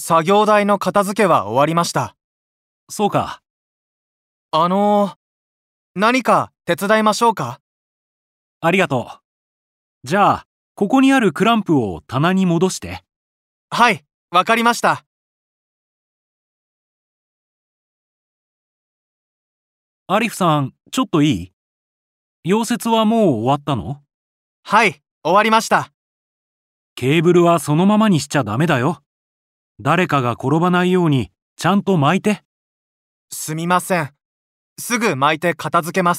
作業台の片付けは終わりました。 そうか。 何か手伝いましょうか？ ありがとう。じゃあ、ここにあるクランプを棚に戻して。 はい、わかりました。 アリフさん、ちょっといい？溶接はもう終わったの？ はい、終わりました。 ケーブルはそのままにしちゃダメだよ。誰かが転ばないようにちゃんと巻いて。 すみません。すぐ巻いて片付けます。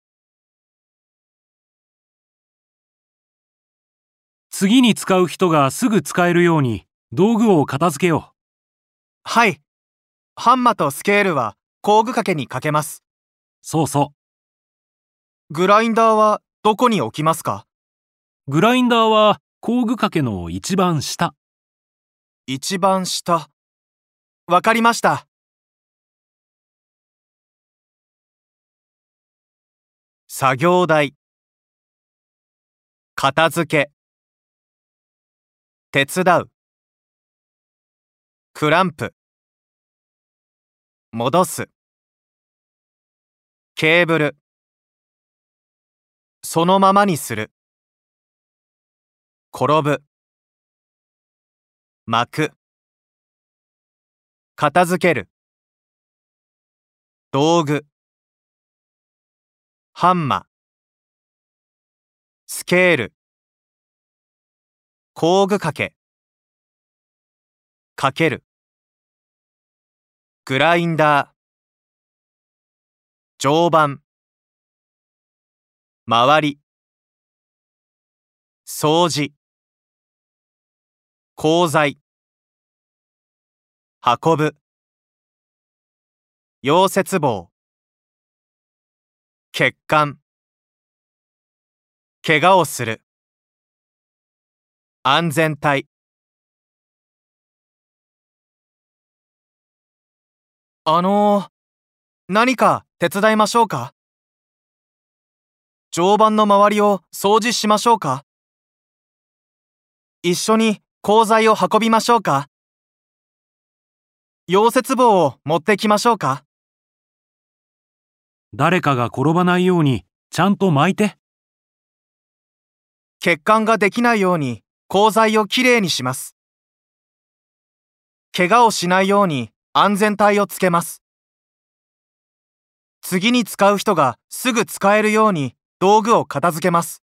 次に使う人がすぐ使えるように道具を片付けよう。 はい。ハンマとスケールは工具掛けにかけます。 そうそグラインダーはどこに置きますか？ う。グラインダーは工具掛けの一番下。 一番下。わかりました。作業台、片付け、手伝う、クランプ、戻す、ケーブル、そのままにする、転ぶ、巻く、片付ける、道具、ハンマ、スケール、工具掛け、かける、グラインダー、常磐、周り、掃除、鋼材、運ぶ、溶接棒、血管、怪我をする、安全帯。何か手伝いましょうか？常磐の周りを掃除しましょうか？一緒に鋼材を運びましょうか？溶接棒を持ってきましょうか？ 誰かが転ばないようにちゃんと巻いて。 血管ができないように鋼材をきれいにします。怪我をしないように安全帯をつけます。次に使う人がすぐ使えるように道具を片付けます。